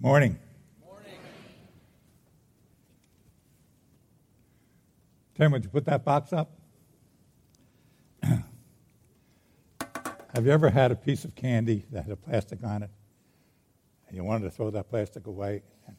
Morning. Tim, would you put that box up? Have you ever had a piece of candy that had a plastic on it, and you wanted to throw that plastic away?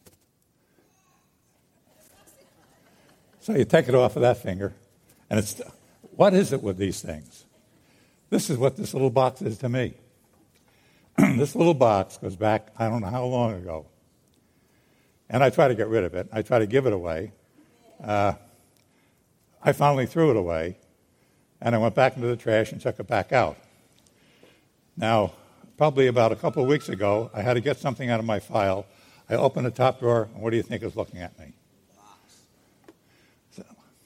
So you take it off of that finger, and it's, what is it with these things? This is what this little box is to me. This little box goes back, I don't know how long ago. And I try to get rid of it. I try to give it away. I finally threw it away, and I went back into the trash and took it back out. Now, probably about a couple of weeks ago, I had to get something out of my file. I opened the top drawer, and what do you think is looking at me? So,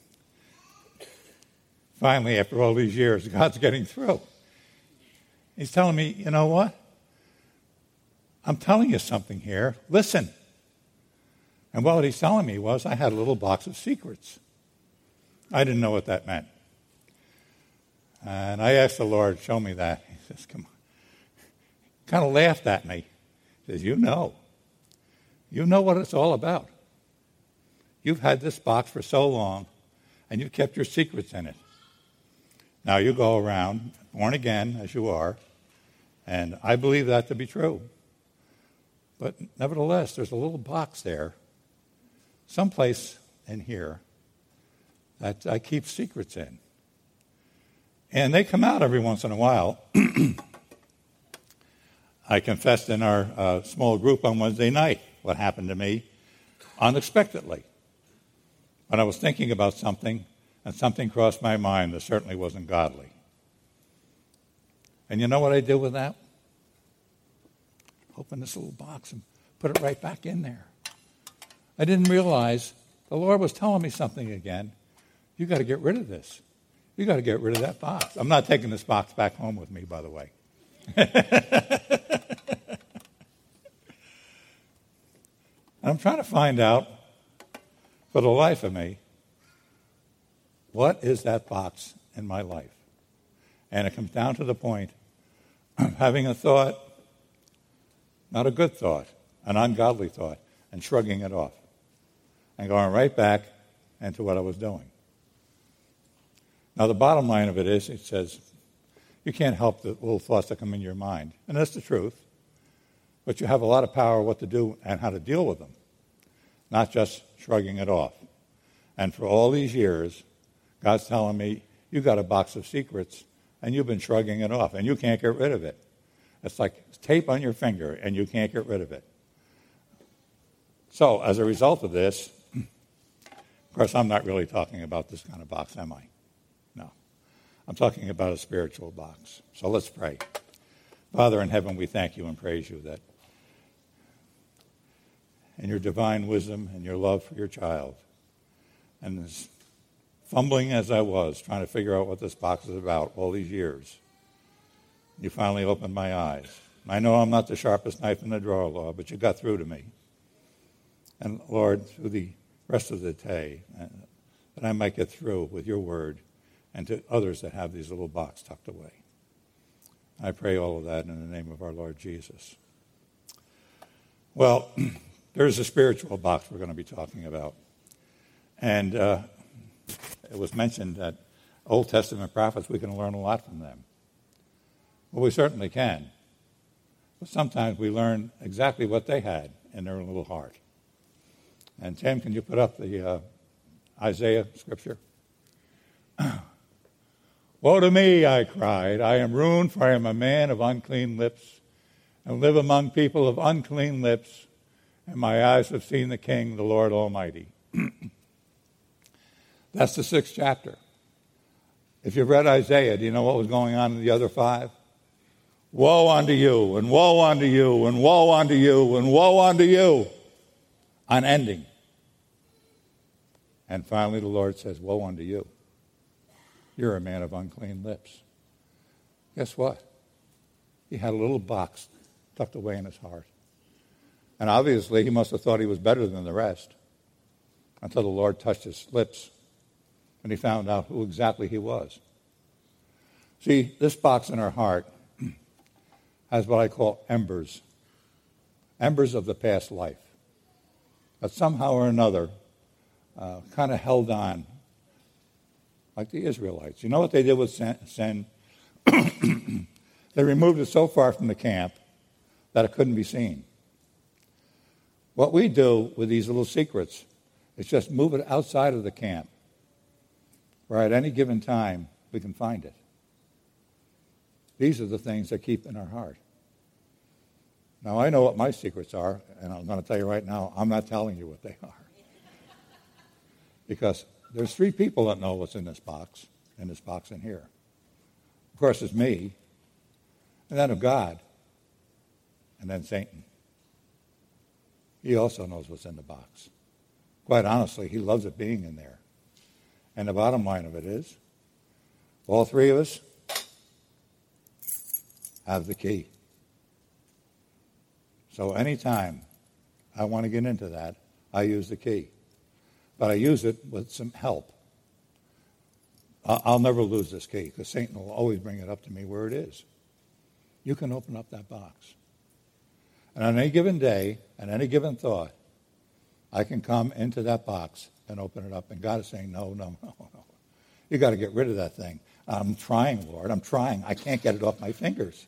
finally, after all these years, God's getting through. He's telling me, you know what? I'm telling you something here. Listen. And what he's telling me was I had a little box of secrets. I didn't know what that meant. And I asked the Lord, show me that. He says, come on. Kind of laughed at me. He says, you know what it's all about. You've had this box for so long, and you've kept your secrets in it. Now you go around, born again as you are, and I believe that to be true. But nevertheless, there's a little box there, someplace in here, that I keep secrets in. And they come out every once in a while. I confessed in our small group on Wednesday night what happened to me unexpectedly. When I was thinking about something, and something crossed my mind that certainly wasn't godly. And you know what I did with that? Open this little box and put it right back in there. I didn't realize the Lord was telling me something again. You got to get rid of this. You got to get rid of that box. I'm not taking this box back home with me, by the way. I'm trying to find out, for the life of me, what is that box in my life? And it comes down to the point of having a thought, not a good thought, an ungodly thought, and shrugging it off and going right back into what I was doing. Now, the bottom line of it is, it says, you can't help the little thoughts that come in your mind. And that's the truth. But you have a lot of power what to do and how to deal with them, not just shrugging it off. And for all these years, God's telling me, you got a box of secrets, and you've been shrugging it off, and you can't get rid of it. It's like tape on your finger, and you can't get rid of it. So, as a result of this, of course, I'm not really talking about this kind of box, am I? No. I'm talking about a spiritual box. So let's pray. Father in heaven, we thank you and praise you that in your divine wisdom and your love for your child, and as fumbling as I was, trying to figure out what this box is about all these years, you finally opened my eyes. I know I'm not the sharpest knife in the drawer, Lord, but you got through to me. And Lord, through the rest of the day, that I might get through with your word and to others that have these little boxes tucked away. I pray all of that in the name of our Lord Jesus. Well, there's a spiritual box we're going to be talking about. And it was mentioned that Old Testament prophets, we can learn a lot from them. Well, we certainly can. But sometimes we learn exactly what they had in their little heart. And Tim, can you put up the Isaiah scripture? Woe to me, I cried. I am ruined, for I am a man of unclean lips, and live among people of unclean lips, and my eyes have seen the King, the Lord Almighty. That's the 6th chapter. If you've read Isaiah, do you know what was going on in the other 5? Woe unto you, and woe unto you, and woe unto you, and woe unto you. Unending. And finally the Lord says, woe unto you. You're a man of unclean lips. Guess what? He had a little box tucked away in his heart. And obviously he must have thought he was better than the rest until the Lord touched his lips and he found out who exactly he was. See, this box in our heart has what I call embers. embers of the past life that somehow or another kind of held on, like the Israelites. You know what they did with sin? They removed it so far from the camp that it couldn't be seen. What we do with these little secrets is just move it outside of the camp, where at any given time we can find it. These are the things that keep in our heart. Now, I know what my secrets are, and I'm going to tell you right now, I'm not telling you what they are. Because there's 3 people that know what's in this box in here. Of course, it's me, and then of God, and then Satan. He also knows what's in the box. Quite honestly, he loves it being in there. And the bottom line of it is, all 3 of us have the key. So anytime I want to get into that, I use the key. But I use it with some help. I'll never lose this key because Satan will always bring it up to me where it is. You can open up that box. And on any given day, and any given thought, I can come into that box and open it up. And God is saying, no. You got to get rid of that thing. I'm trying, Lord. I'm trying. I can't get it off my fingers.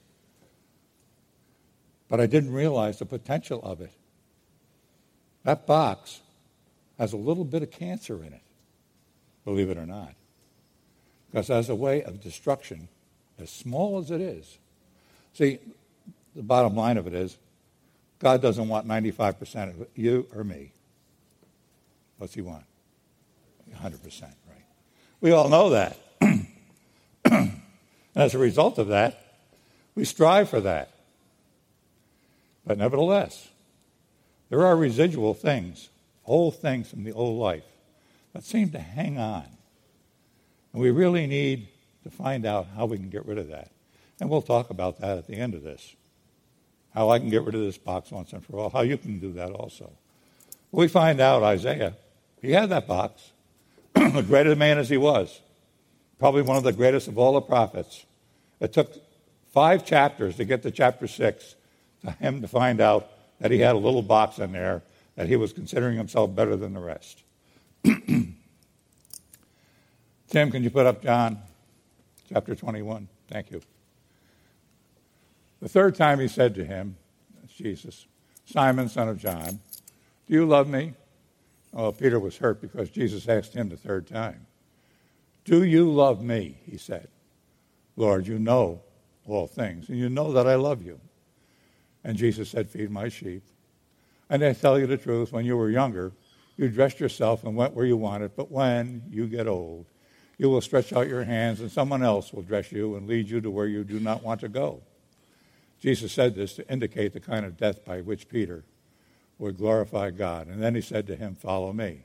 But I didn't realize the potential of it. That box has a little bit of cancer in it, believe it or not. Because as a way of destruction, as small as it is. See, the bottom line of it is, God doesn't want 95% of you or me. What's he want? 100%, right? We all know that. And as a result of that, we strive for that. But nevertheless, there are residual things, old things from the old life, that seem to hang on. And we really need to find out how we can get rid of that. And we'll talk about that at the end of this. How I can get rid of this box once and for all. How you can do that also. We find out Isaiah, he had that box. The greatest man as he was. Probably one of the greatest of all the prophets. It took 5 chapters to get to chapter 6 to him to find out that he had a little box in there, that he was considering himself better than the rest. Tim, can you put up John chapter 21? Thank you. The 3rd time he said to him, Jesus, Simon, son of John, do you love me? Oh, Peter was hurt because Jesus asked him the 3rd time. Do you love me? He said. Lord, you know all things, and you know that I love you. And Jesus said, feed my sheep. And I tell you the truth, when you were younger, you dressed yourself and went where you wanted, but when you get old, you will stretch out your hands and someone else will dress you and lead you to where you do not want to go. Jesus said this to indicate the kind of death by which Peter would glorify God. And then he said to him, follow me.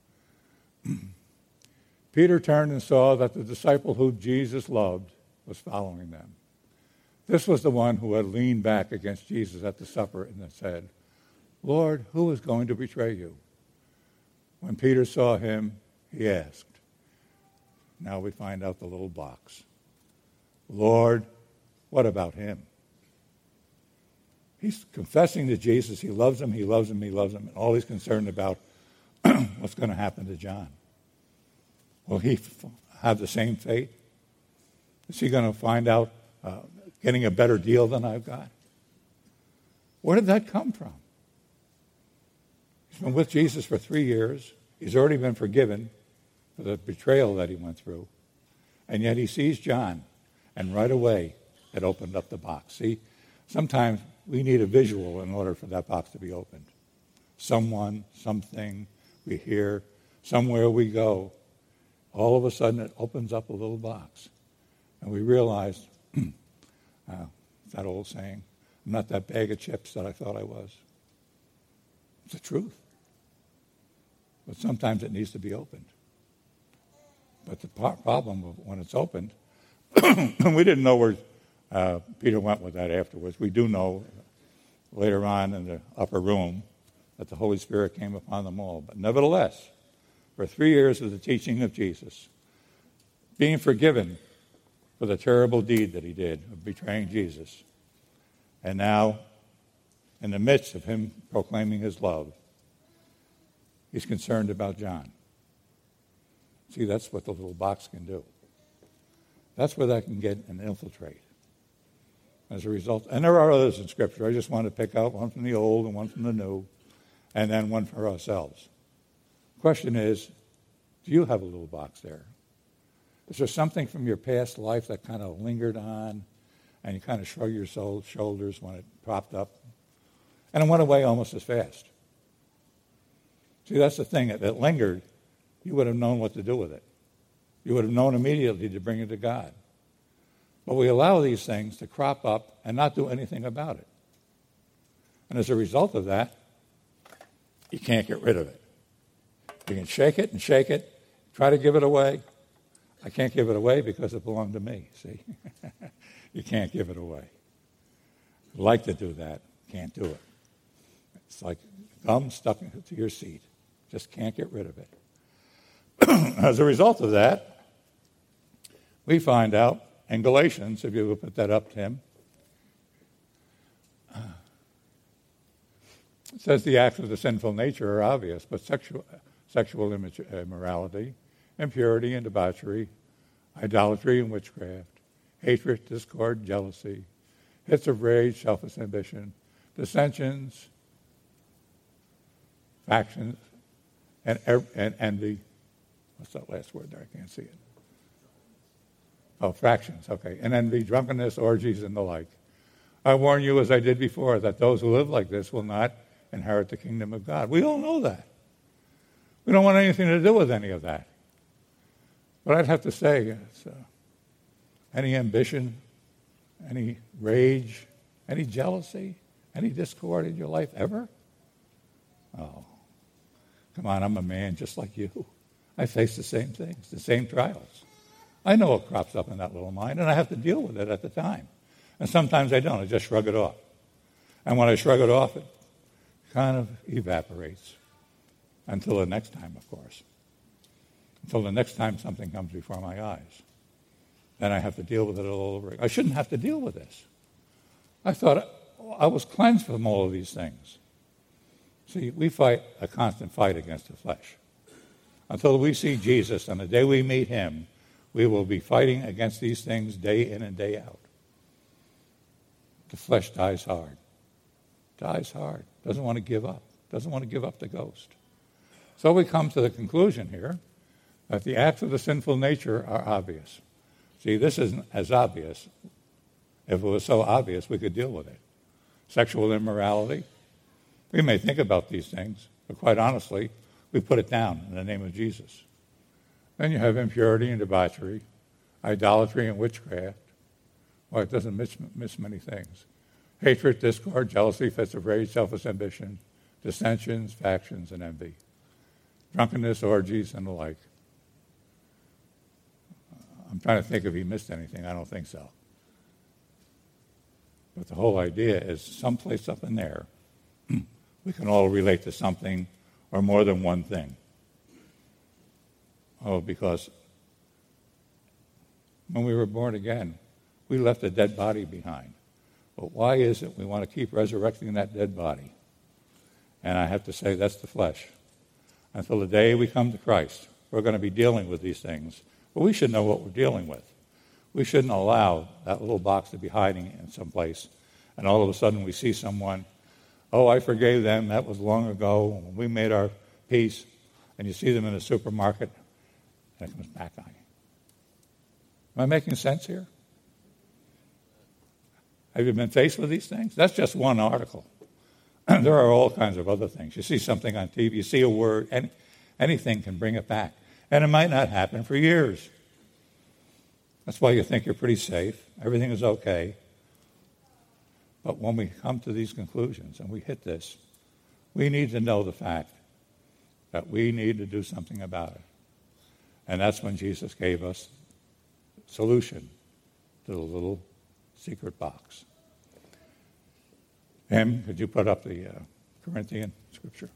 Peter turned and saw that the disciple who Jesus loved was following them. This was the one who had leaned back against Jesus at the supper and had said, Lord, who is going to betray you? When Peter saw him, he asked. Now we find out the little box. Lord, what about him? He's confessing to Jesus. He loves him, he loves him, he loves him. And all he's concerned about what's going to happen to John. Will he have the same fate? Is he going to find out getting a better deal than I've got? Where did that come from? He's been with Jesus for 3 years. He's already been forgiven for the betrayal that he went through. And yet he sees John, and right away it opened up the box. See, sometimes we need a visual in order for that box to be opened. Someone, something we hear, somewhere we go. All of a sudden it opens up a little box. And we realize, that old saying, I'm not that bag of chips that I thought I was. It's the truth. But sometimes it needs to be opened. But the problem when it's opened, and we didn't know where Peter went with that afterwards. We do know later on in the upper room that the Holy Spirit came upon them all. But nevertheless, for 3 years of the teaching of Jesus, being forgiven for the terrible deed that he did of betraying Jesus. And now in the midst of him proclaiming his love, he's concerned about John. See, that's what the little box can do. That's where that can get and infiltrate. As a result, and there are others in Scripture. I just want to pick out one from the Old and one from the New, and then one for ourselves. The question is, do you have a little box there? Is there something from your past life that kind of lingered on, and you kind of shrug your shoulders when it popped up, and it went away almost as fast? See, that's the thing. If it lingered, you would have known what to do with it. You would have known immediately to bring it to God. But we allow these things to crop up and not do anything about it. And as a result of that, you can't get rid of it. You can shake it, try to give it away. I can't give it away because it belonged to me, see? You can't give it away. I'd like to do that, can't do it. It's like gum stuck to your seat. Just can't get rid of it. As a result of that, we find out in Galatians, if you would put that up, Tim, it says the acts of the sinful nature are obvious, but sexual immorality, impurity and debauchery, idolatry and witchcraft, hatred, discord, jealousy, fits of rage, selfish ambition, dissensions, factions, and envy. What's that last word there? I can't see it. Oh, fractions, okay. And envy, drunkenness, orgies, and the like. I warn you, as I did before, that those who live like this will not inherit the kingdom of God. We all know that. We don't want anything to do with any of that. But I'd have to say, any ambition, any rage, any jealousy, any discord in your life ever? Oh, come on, I'm a man just like you. I face the same things, the same trials. I know what crops up in that little mind, and I have to deal with it at the time. And sometimes I don't. I just shrug it off. And when I shrug it off, it kind of evaporates. Until the next time, of course. Until the next time something comes before my eyes. Then I have to deal with it all over again. I shouldn't have to deal with this. I thought I was cleansed from all of these things. See, we fight a constant fight against the flesh. Until we see Jesus, and the day we meet him, we will be fighting against these things day in and day out. The flesh dies hard. Dies hard. Doesn't want to give up. Doesn't want to give up the ghost. So we come to the conclusion here that the acts of the sinful nature are obvious. See, this isn't as obvious. If it was so obvious, we could deal with it. Sexual immorality. We may think about these things, but quite honestly, we put it down in the name of Jesus. Then you have impurity and debauchery, idolatry and witchcraft. Well, it doesn't miss many things. Hatred, discord, jealousy, fits of rage, selfish ambition, dissensions, factions, and envy. Drunkenness, orgies, and the like. I'm trying to think if he missed anything. I don't think so. But the whole idea is someplace up in there, we can all relate to something or more than one thing. Oh, because when we were born again, we left a dead body behind. But why is it we want to keep resurrecting that dead body? And I have to say that's the flesh. Until the day we come to Christ, we're going to be dealing with these things. But we should know what we're dealing with. We shouldn't allow that little box to be hiding in some place. And all of a sudden we see someone, oh, I forgave them. That was long ago. We made our peace. And you see them in a supermarket, and it comes back on you. Am I making sense here? Have you been faced with these things? That's just one article. There are all kinds of other things. You see something on TV, you see a word, anything can bring it back. And it might not happen for years. That's why you think you're pretty safe. Everything is okay. But when we come to these conclusions and we hit this, we need to know the fact that we need to do something about it. And that's when Jesus gave us the solution to the little secret box. Em, could you put up the Corinthian scripture?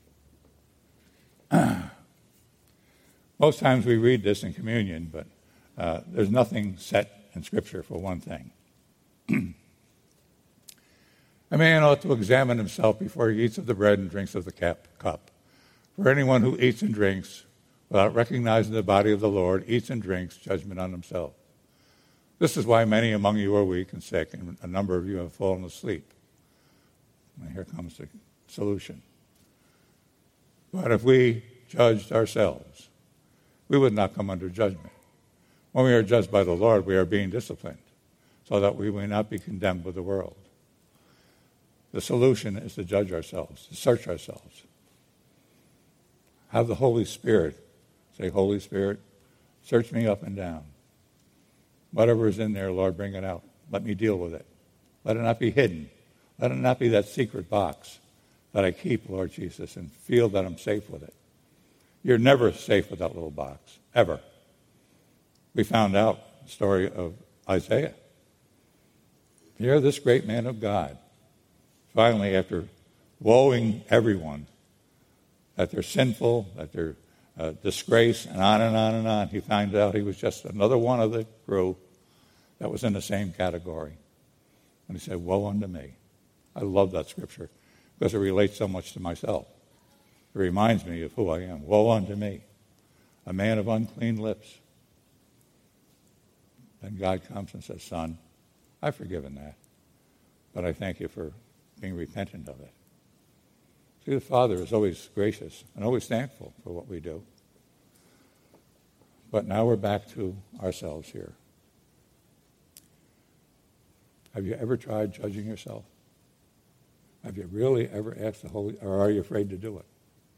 Most times we read this in communion, but there's nothing set in Scripture for one thing. A man ought to examine himself before he eats of the bread and drinks of the cup. For anyone who eats and drinks without recognizing the body of the Lord eats and drinks judgment on himself. This is why many among you are weak and sick, and a number of you have fallen asleep. And here comes the solution. But if we judged ourselves, we would not come under judgment. When we are judged by the Lord, we are being disciplined, so that we may not be condemned with the world. The solution is to judge ourselves, to search ourselves. Have the Holy Spirit say, Holy Spirit, search me up and down. Whatever is in there, Lord, bring it out. Let me deal with it. Let it not be hidden. Let it not be that secret box that I keep, Lord Jesus, and feel that I'm safe with it. You're never safe with that little box, ever. We found out the story of Isaiah. Here, this great man of God, finally, after woeing everyone, that they're sinful, that they're disgrace, and on and on and on, he found out he was just another one of the crew that was in the same category. And he said, woe unto me. I love that scripture because it relates so much to myself. It reminds me of who I am. Woe unto me, a man of unclean lips. Then God comes and says, son, I've forgiven that, but I thank you for being repentant of it. See, the Father is always gracious and always thankful for what we do. But now we're back to ourselves here. Have you ever tried judging yourself? Have you really ever asked the Holy, or are you afraid to do it?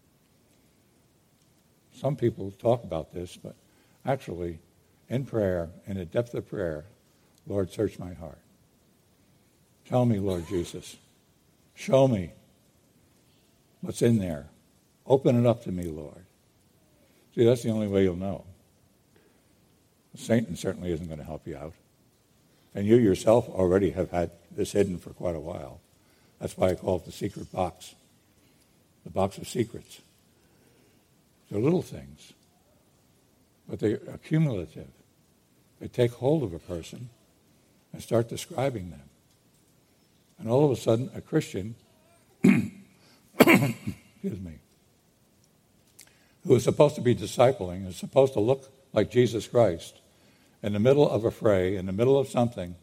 Some people talk about this, but actually, in prayer, in the depth of prayer, Lord, search my heart. Tell me, Lord Jesus. Show me what's in there. Open it up to me, Lord. See, that's the only way you'll know. Satan certainly isn't going to help you out. And you yourself already have had this hidden for quite a while. That's why I call it the secret box. The box of secrets. They're little things, but they're accumulative. They take hold of a person and start describing them. And all of a sudden, a Christian, excuse me, who is supposed to be discipling, is supposed to look like Jesus Christ, in the middle of a fray, in the middle of something,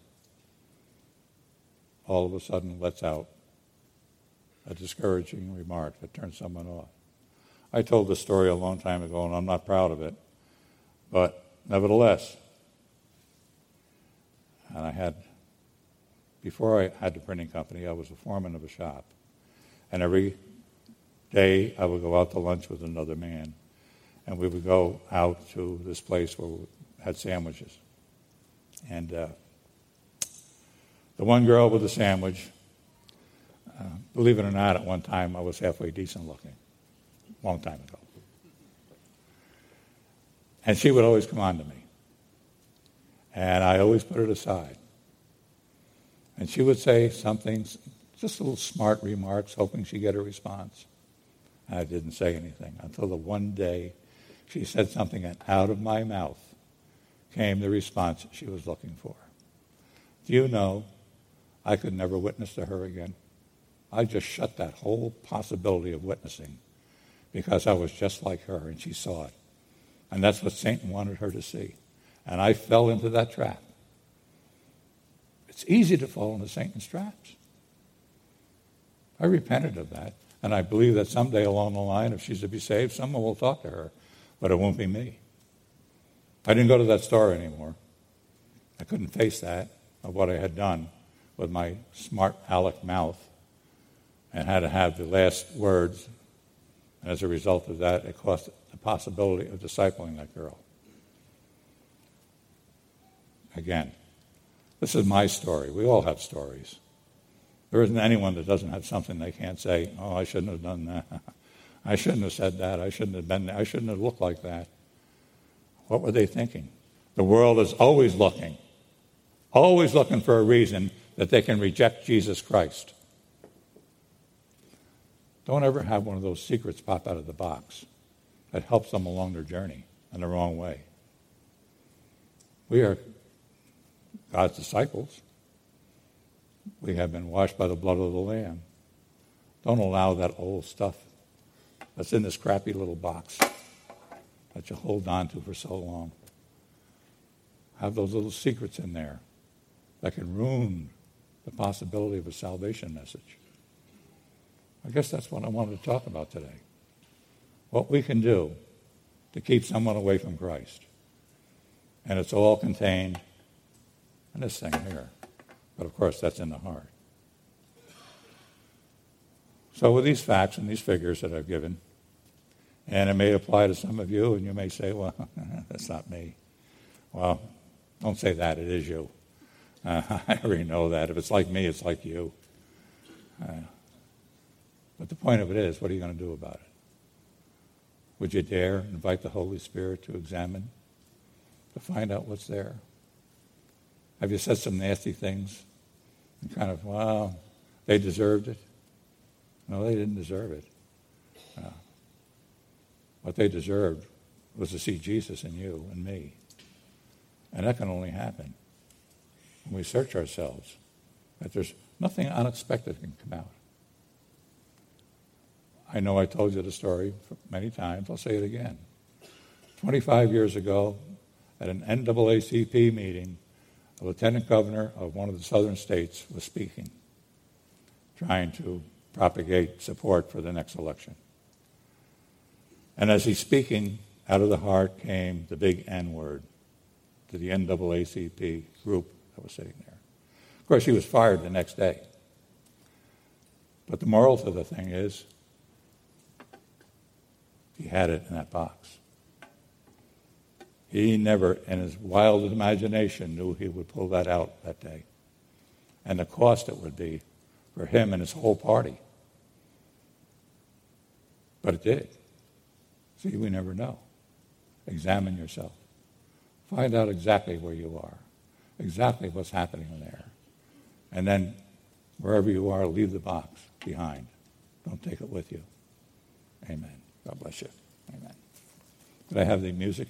all of a sudden lets out a discouraging remark that turns someone off. I told this story a long time ago, and I'm not proud of it, but nevertheless, and before I had the printing company, I was a foreman of a shop, and every day I would go out to lunch with another man, and we would go out to this place where we had sandwiches. And the one girl with the sandwich, believe it or not, at one time I was halfway decent looking, a long time ago. And she would always come on to me. And I always put it aside. And she would say something, just little smart remarks, hoping she'd get a response. And I didn't say anything until the one day she said something, and out of my mouth came the response she was looking for. Do you know, I could never witness to her again. I just shut that whole possibility of witnessing because I was just like her, and she saw it. And that's what Satan wanted her to see. And I fell into that trap. It's easy to fall into Satan's traps. I repented of that, and I believe that someday along the line, if she's to be saved, someone will talk to her, but it won't be me. I didn't go to that store anymore. I couldn't face that, of what I had done with my smart aleck mouth, and had to have the last words. And as a result of that, it cost the possibility of discipling that girl. Again, this is my story. We all have stories. There isn't anyone that doesn't have something they can't say, oh, I shouldn't have done that. I shouldn't have said that. I shouldn't have been there. I shouldn't have looked like that. What were they thinking? The world is always looking for a reason that they can reject Jesus Christ. Don't ever have one of those secrets pop out of the box that helps them along their journey in the wrong way. We are God's disciples. We have been washed by the blood of the Lamb. Don't allow that old stuff that's in this crappy little box that you hold on to for so long. Have those little secrets in there that can ruin the possibility of a salvation message. I guess that's what I wanted to talk about today. What we can do to keep someone away from Christ. And it's all contained in this thing here. But of course, that's in the heart. So with these facts and these figures that I've given, and it may apply to some of you, and you may say, well, that's not me. Well, don't say that, it is you. I already know that. If it's like me, it's like you. But the point of it is, what are you going to do about it? Would you dare invite the Holy Spirit to examine, to find out what's there? Have you said some nasty things? And kind of, well, they deserved it. No, they didn't deserve it. What they deserved was to see Jesus in you and me. And that can only happen when we search ourselves, that there's nothing unexpected can come out. I know I told you the story many times. I'll say it again. 25 years ago, at an NAACP meeting, a lieutenant governor of one of the southern states was speaking, trying to propagate support for the next election. And as he's speaking, out of the heart came the big N word to the NAACP group that was sitting there. Of course, he was fired the next day. But the moral to the thing is, he had it in that box. He never, in his wild imagination, knew he would pull that out that day. And the cost it would be for him and his whole party. But it did. See, we never know. Examine yourself. Find out exactly where you are, exactly what's happening there. And then, wherever you are, leave the box behind. Don't take it with you. Amen. God bless you. Amen. Could I have the music?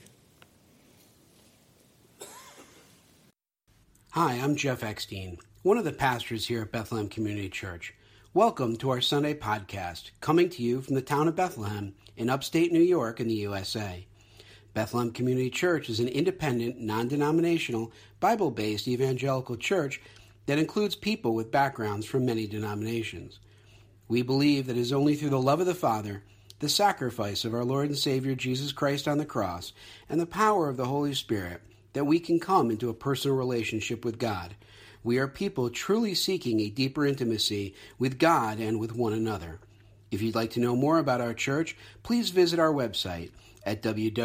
Hi, I'm Jeff Eckstein, one of the pastors here at Bethlehem Community Church. Welcome to our Sunday podcast, coming to you from the town of Bethlehem in upstate New York in the USA. Bethlehem Community Church is an independent, non-denominational, Bible-based evangelical church that includes people with backgrounds from many denominations. We believe that it is only through the love of the Father, the sacrifice of our Lord and Savior Jesus Christ on the cross, and the power of the Holy Spirit that we can come into a personal relationship with God. We are people truly seeking a deeper intimacy with God and with one another. If you'd like to know more about our church, please visit our website at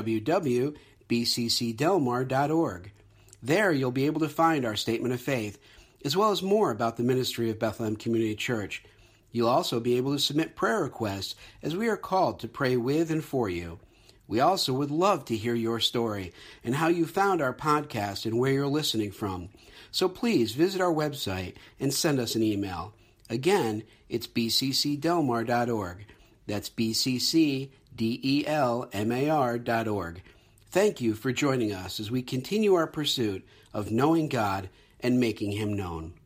www.bccdelmar.org. There you'll be able to find our statement of faith, as well as more about the ministry of Bethlehem Community Church. You'll also be able to submit prayer requests as we are called to pray with and for you. We also would love to hear your story and how you found our podcast and where you're listening from. So please visit our website and send us an email. Again, it's bccdelmar.org. That's bccdelmar.org. Thank you for joining us as we continue our pursuit of knowing God and making Him known.